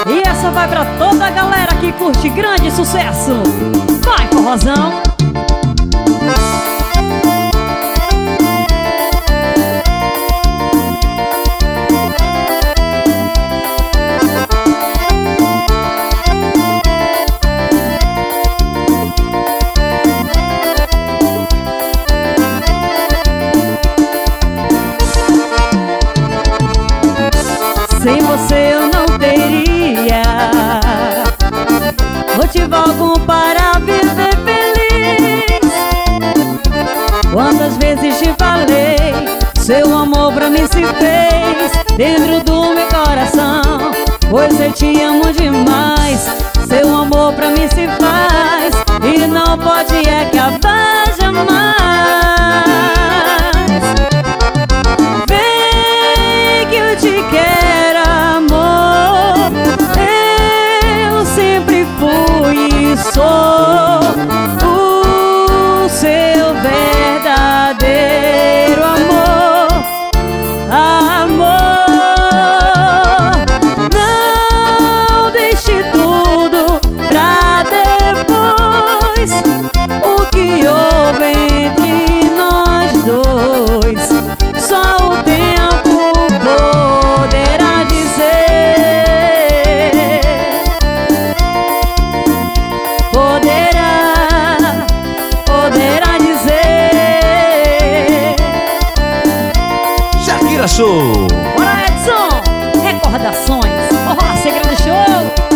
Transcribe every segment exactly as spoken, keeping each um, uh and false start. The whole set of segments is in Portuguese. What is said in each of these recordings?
E essa vai pra toda a galera que curte grande sucesso. Vai, forrozão. Sem você eu não teria motivo algum para viver feliz. Quantas vezes te falei, seu amor pra mim se fez dentro do meu coração, pois eu te amo demais. Seu amor pra mim se faz e não pode acabar jamais. Vem que eu te quero, sou o seu verdadeiro amor, amor. Não deixe tudo pra depois. O que houve entre nós dois, só o tempo poderá dizer. Show. Bora, Edson! Recordações, forró segredo show.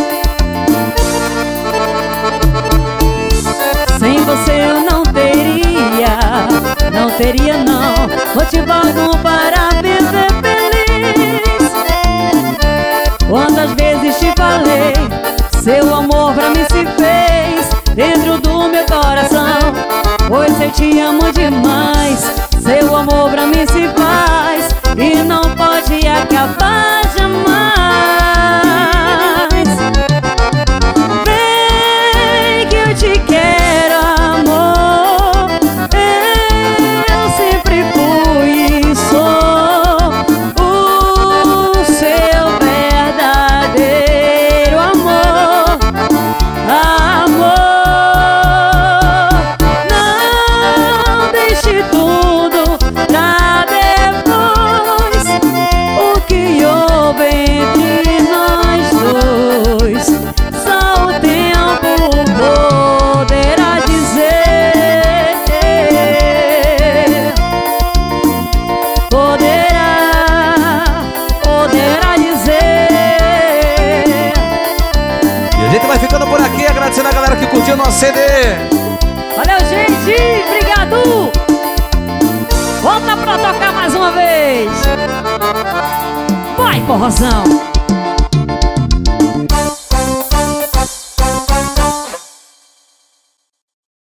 Sem você eu não teria, não teria não motivo algum para viver feliz. Quantas vezes te falei, seu amor pra mim se fez dentro do meu coração, pois eu te amo demais. Seu amor pra mim se faz e não pode acabar jamais. Vem que eu te quero, amor. Eu sempre fui e sou o seu verdadeiro amor, amor. Não deixe tudo pra depois. O que houve entre nós dois, só o tempo poderá dizer. Poderá, poderá dizer. E a gente vai ficando por aqui, agradecendo a galera que curtiu o nosso C D. Valeu, gente, obrigado. Volta pra tocar mais uma vez. Vai, forrozão.